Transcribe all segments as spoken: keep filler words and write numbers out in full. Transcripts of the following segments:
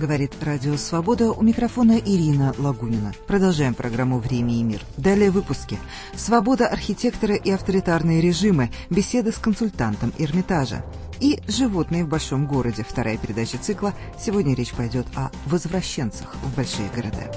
Говорит Радио Свобода, у микрофона Ирина Лагунина. Продолжаем программу «Время и мир». Далее выпуски. Свобода архитектора и авторитарные режимы. Беседа с консультантом Эрмитажа. И «Животные в большом городе». Вторая передача цикла. Сегодня речь пойдет о возвращенцах в большие города.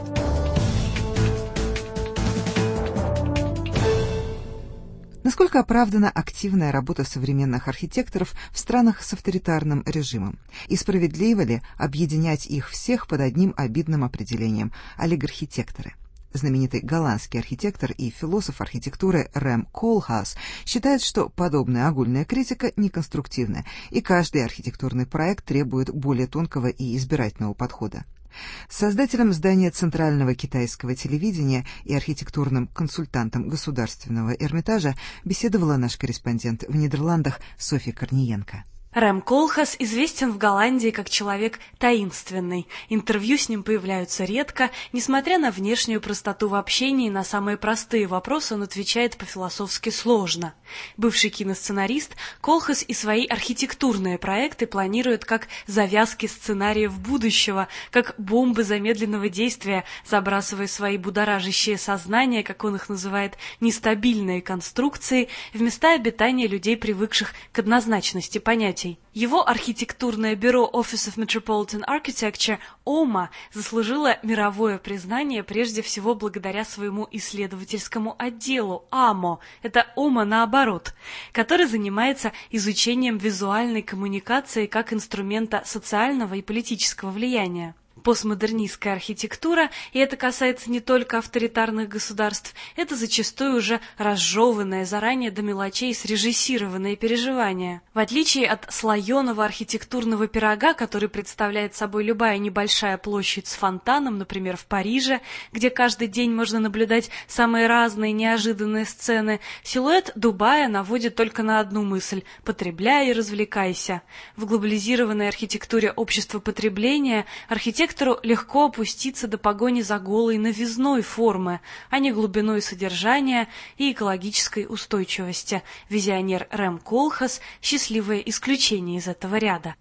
Насколько оправдана активная работа современных архитекторов в странах с авторитарным режимом? И справедливо ли объединять их всех под одним обидным определением – олигархитекторы? Знаменитый голландский архитектор и философ архитектуры Рэм Колхас считает, что подобная огульная критика неконструктивна, и каждый архитектурный проект требует более тонкого и избирательного подхода. С создателем здания Центрального китайского телевидения и архитектурным консультантом Государственного Эрмитажа беседовала наш корреспондент в Нидерландах Софья Корниенко. Рэм Колхас известен в Голландии как человек таинственный. Интервью с ним появляются редко. Несмотря на внешнюю простоту в общении, на самые простые вопросы он отвечает по-философски сложно. Бывший киносценарист, Колхас и свои архитектурные проекты планирует как завязки сценариев будущего, как бомбы замедленного действия, забрасывая свои будоражащие сознания, как он их называет, нестабильные конструкции, в места обитания людей, привыкших к однозначности понятий. Его архитектурное бюро Office of Metropolitan Architecture о эм а заслужило мировое признание прежде всего благодаря своему исследовательскому отделу а эм о, это о эм а наоборот, который занимается изучением визуальной коммуникации как инструмента социального и политического влияния. Постмодернистская архитектура, и это касается не только авторитарных государств, это зачастую уже разжеванное заранее до мелочей срежиссированное переживание. В отличие от слоеного архитектурного пирога, который представляет собой любая небольшая площадь с фонтаном, например, в Париже, где каждый день можно наблюдать самые разные неожиданные сцены, силуэт Дубая наводит только на одну мысль – потребляй и развлекайся. В глобализированной архитектуре общества потребления архитектор Архитектору легко опуститься до погони за голой новизной формы, а не глубиной содержания и экологической устойчивости. Визионер Рэм Колхас – счастливое исключение из этого ряда.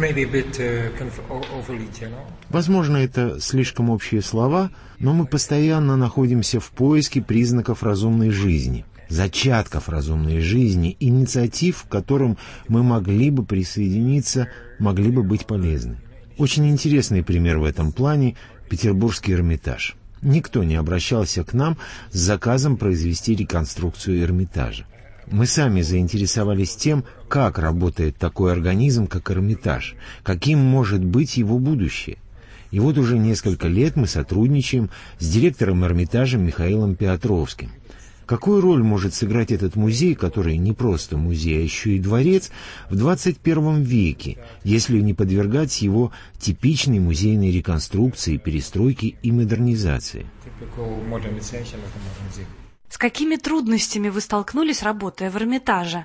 Возможно, это слишком общие слова, но мы постоянно находимся в поиске признаков разумной жизни, зачатков разумной жизни, инициатив, к которым мы могли бы присоединиться, могли бы быть полезны. Очень интересный пример в этом плане – Петербургский Эрмитаж. Никто не обращался к нам с заказом произвести реконструкцию Эрмитажа. Мы сами заинтересовались тем, как работает такой организм, как Эрмитаж, каким может быть его будущее. И вот уже несколько лет мы сотрудничаем с директором Эрмитажа Михаилом Петровским. Какую роль может сыграть этот музей, который не просто музей, а еще и дворец, в двадцать первом веке, если не подвергать его типичной музейной реконструкции, перестройке и модернизации? С какими трудностями вы столкнулись, работая в Эрмитаже?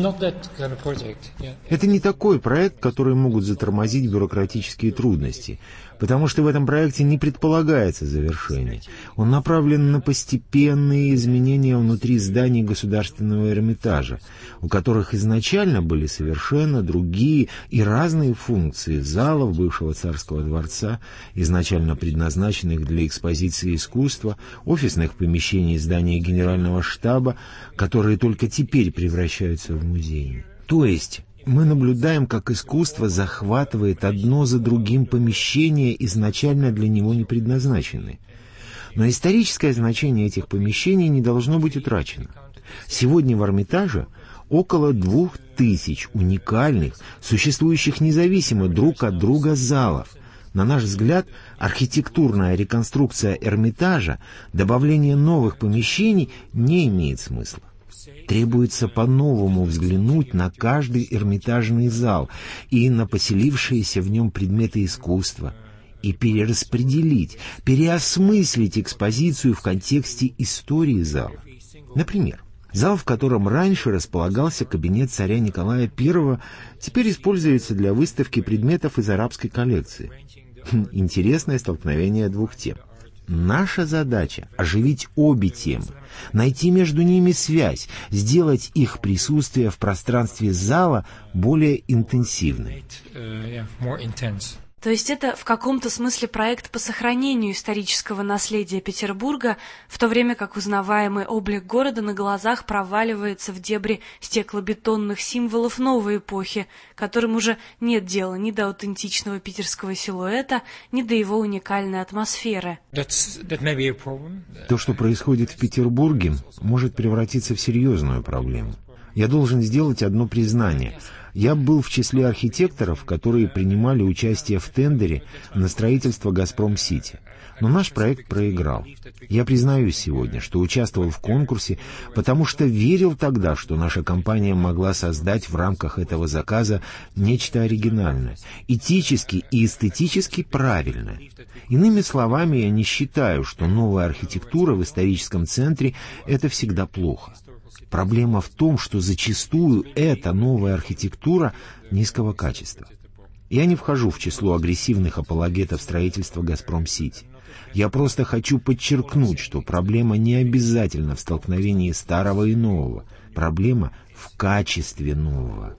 Это не такой проект, который могут затормозить бюрократические трудности, потому что в этом проекте не предполагается завершение. Он направлен на постепенные изменения внутри зданий Государственного Эрмитажа, у которых изначально были совершенно другие и разные функции залов бывшего царского дворца, изначально предназначенных для экспозиции искусства, офисных помещений здания Генерального штаба, которые только теперь превращаются в музеи. То есть мы наблюдаем, как искусство захватывает одно за другим помещения, изначально для него не предназначенные. Но историческое значение этих помещений не должно быть утрачено. Сегодня в Эрмитаже около двух тысяч уникальных, существующих независимо друг от друга залов. На наш взгляд, архитектурная реконструкция Эрмитажа, добавление новых помещений не имеет смысла. Требуется по-новому взглянуть на каждый эрмитажный зал и на поселившиеся в нем предметы искусства, и перераспределить, переосмыслить экспозицию в контексте истории зала. Например, зал, в котором раньше располагался кабинет царя Николая Первого, теперь используется для выставки предметов из арабской коллекции. Интересное столкновение двух тем. Наша задача – оживить обе темы, найти между ними связь, сделать их присутствие в пространстве зала более интенсивным. То есть это в каком-то смысле проект по сохранению исторического наследия Петербурга, в то время как узнаваемый облик города на глазах проваливается в дебри стеклобетонных символов новой эпохи, которым уже нет дела ни до аутентичного питерского силуэта, ни до его уникальной атмосферы. То, что происходит в Петербурге, может превратиться в серьезную проблему. Я должен сделать одно признание. Я был в числе архитекторов, которые принимали участие в тендере на строительство «Газпром-Сити». Но наш проект проиграл. Я признаюсь сегодня, что участвовал в конкурсе, потому что верил тогда, что наша компания могла создать в рамках этого заказа нечто оригинальное, этически и эстетически правильное. Иными словами, я не считаю, что новая архитектура в историческом центре – это всегда плохо. Проблема в том, что зачастую эта новая архитектура низкого качества. Я не вхожу в число агрессивных апологетов строительства «Газпром-Сити». Я просто хочу подчеркнуть, что проблема не обязательно в столкновении старого и нового. Проблема в качестве нового.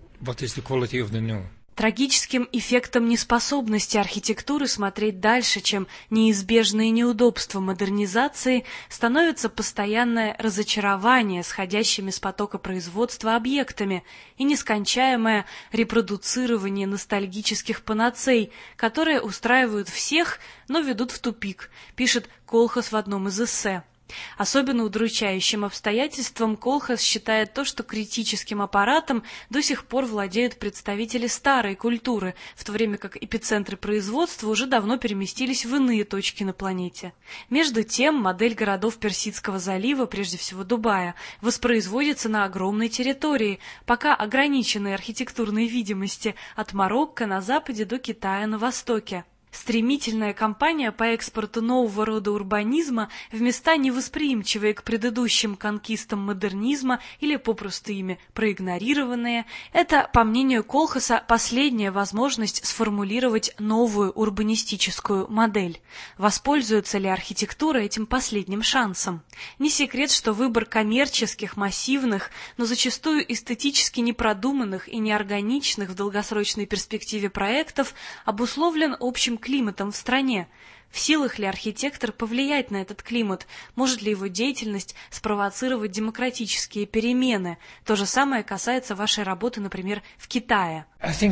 Трагическим эффектом неспособности архитектуры смотреть дальше, чем неизбежные неудобства модернизации, становится постоянное разочарование сходящими с потока производства объектами и нескончаемое репродуцирование ностальгических панацей, которые устраивают всех, но ведут в тупик, пишет Колхас в одном из эссе. Особенно удручающим обстоятельством Колхас считает то, что критическим аппаратом до сих пор владеют представители старой культуры, в то время как эпицентры производства уже давно переместились в иные точки на планете. Между тем, модель городов Персидского залива, прежде всего Дубая, воспроизводится на огромной территории, пока ограниченной архитектурной видимости от Марокко на западе до Китая на востоке. Стремительная кампания по экспорту нового рода урбанизма в места, невосприимчивые к предыдущим конкистам модернизма или попросту ими проигнорированные, это, по мнению Колхаса, последняя возможность сформулировать новую урбанистическую модель. Воспользуется ли архитектура этим последним шансом? Не секрет, что выбор коммерческих, массивных, но зачастую эстетически непродуманных и неорганичных в долгосрочной перспективе проектов обусловлен общим климатом в стране. В силах ли архитектор повлиять на этот климат? Может ли его деятельность спровоцировать демократические перемены? То же самое касается вашей работы, например, в Китае.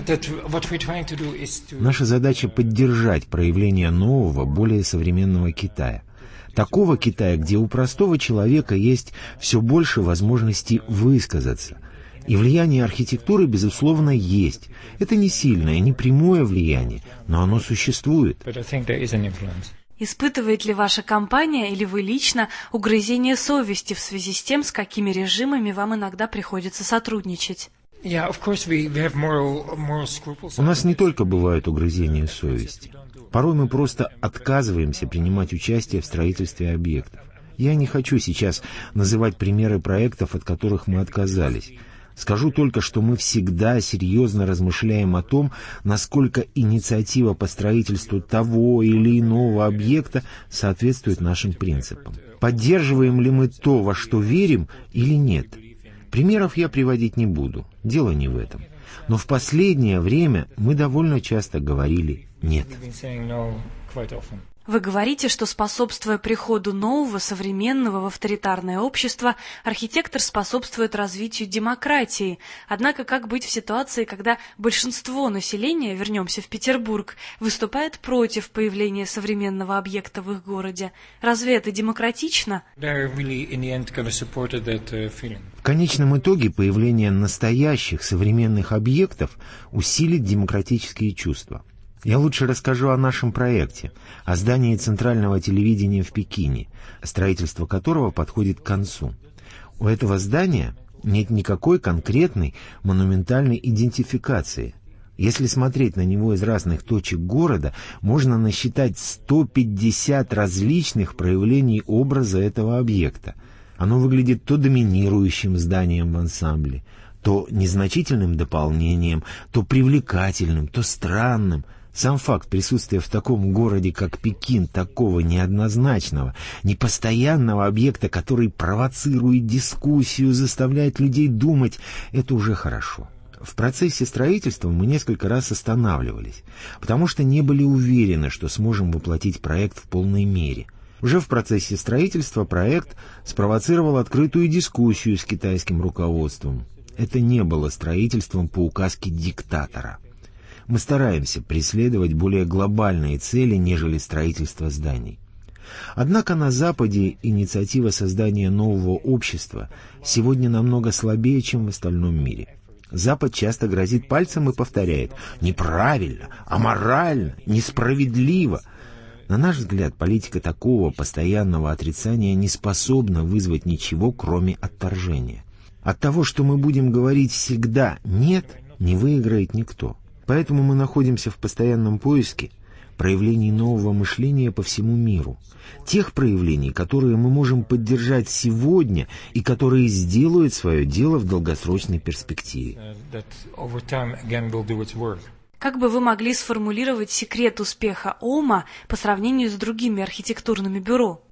Наша задача — поддержать проявление нового, более современного Китая. Такого Китая, где у простого человека есть все больше возможностей высказаться. И влияние архитектуры, безусловно, есть. Это не сильное, не прямое влияние, но оно существует. Испытывает ли ваша компания или вы лично угрызение совести в связи с тем, с какими режимами вам иногда приходится сотрудничать? У нас не только бывают угрызения совести. Порой мы просто отказываемся принимать участие в строительстве объектов. Я не хочу сейчас называть примеры проектов, от которых мы отказались. Скажу только, что мы всегда серьезно размышляем о том, насколько инициатива по строительству того или иного объекта соответствует нашим принципам. Поддерживаем ли мы то, во что верим, или нет? Примеров я приводить не буду, дело не в этом. Но в последнее время мы довольно часто говорили «нет». Вы говорите, что, способствуя приходу нового, современного в авторитарное общество, архитектор способствует развитию демократии. Однако как быть в ситуации, когда большинство населения, вернемся в Петербург, выступает против появления современного объекта в их городе? Разве это демократично? В конечном итоге появление настоящих современных объектов усилит демократические чувства. Я лучше расскажу о нашем проекте, о здании Центрального телевидения в Пекине, строительство которого подходит к концу. У этого здания нет никакой конкретной монументальной идентификации. Если смотреть на него из разных точек города, можно насчитать сто пятьдесят различных проявлений образа этого объекта. Оно выглядит то доминирующим зданием в ансамбле, то незначительным дополнением, то привлекательным, то странным. Сам факт присутствия в таком городе, как Пекин, такого неоднозначного, непостоянного объекта, который провоцирует дискуссию, заставляет людей думать, это уже хорошо. В процессе строительства мы несколько раз останавливались, потому что не были уверены, что сможем воплотить проект в полной мере. Уже в процессе строительства проект спровоцировал открытую дискуссию с китайским руководством. Это не было строительством по указке диктатора. Мы стараемся преследовать более глобальные цели, нежели строительство зданий. Однако на Западе инициатива создания нового общества сегодня намного слабее, чем в остальном мире. Запад часто грозит пальцем и повторяет: «Неправильно, аморально, несправедливо». На наш взгляд, политика такого постоянного отрицания не способна вызвать ничего, кроме отторжения. От того, что мы будем говорить всегда «нет», не выиграет никто. Поэтому мы находимся в постоянном поиске проявлений нового мышления по всему миру. Тех проявлений, которые мы можем поддержать сегодня и которые сделают свое дело в долгосрочной перспективе. Как бы вы могли сформулировать секрет успеха ОМА по сравнению с другими архитектурными бюро?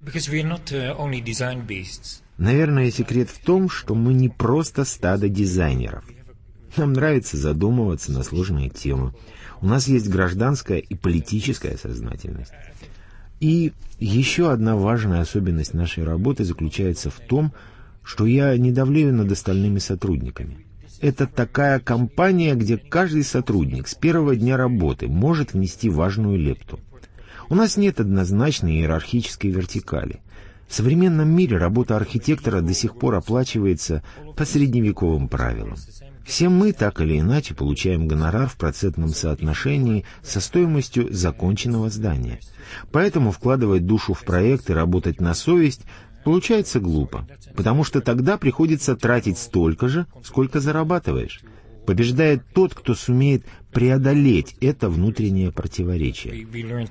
Наверное, секрет в том, что мы не просто стадо дизайнеров. Нам нравится задумываться на сложные темы. У нас есть гражданская и политическая сознательность. И еще одна важная особенность нашей работы заключается в том, что я не давлею над остальными сотрудниками. Это такая компания, где каждый сотрудник с первого дня работы может внести важную лепту. У нас нет однозначной иерархической вертикали. В современном мире работа архитектора до сих пор оплачивается по средневековым правилам. Все мы так или иначе получаем гонорар в процентном соотношении со стоимостью законченного здания. Поэтому вкладывать душу в проект и работать на совесть получается глупо, потому что тогда приходится тратить столько же, сколько зарабатываешь. Побеждает тот, кто сумеет преодолеть это внутреннее противоречие.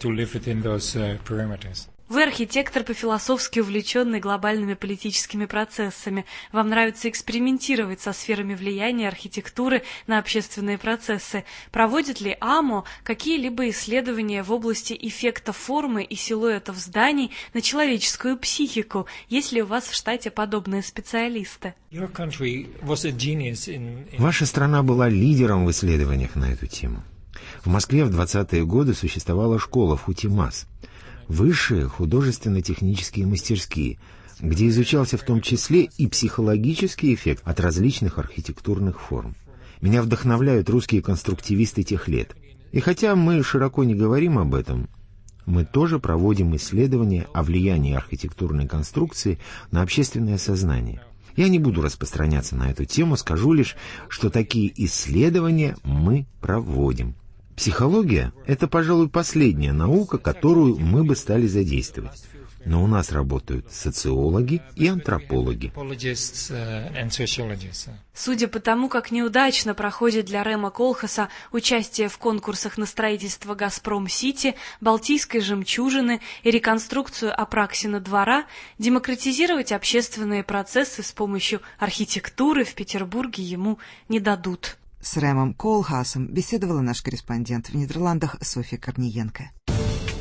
Вы архитектор, по-философски увлеченный глобальными политическими процессами. Вам нравится экспериментировать со сферами влияния архитектуры на общественные процессы. Проводит ли АМО какие-либо исследования в области эффекта формы и силуэтов зданий на человеческую психику? Есть ли у вас в штате подобные специалисты? Ваша страна была лидером в исследованиях на эту тему. В Москве в двадцатые годы существовала школа «Футимас». Высшие художественно-технические мастерские, где изучался в том числе и психологический эффект от различных архитектурных форм. Меня вдохновляют русские конструктивисты тех лет. И хотя мы широко не говорим об этом, мы тоже проводим исследования о влиянии архитектурной конструкции на общественное сознание. Я не буду распространяться на эту тему, скажу лишь, что такие исследования мы проводим. Психология — это, пожалуй, последняя наука, которую мы бы стали задействовать. Но у нас работают социологи и антропологи. Судя по тому, как неудачно проходит для Рема Колхаса участие в конкурсах на строительство «Газпром-Сити», «Балтийской жемчужины» и реконструкцию Апраксина двора, демократизировать общественные процессы с помощью архитектуры в Петербурге ему не дадут. С Ремом Колхасом беседовала наш корреспондент в Нидерландах Софья Корниенко.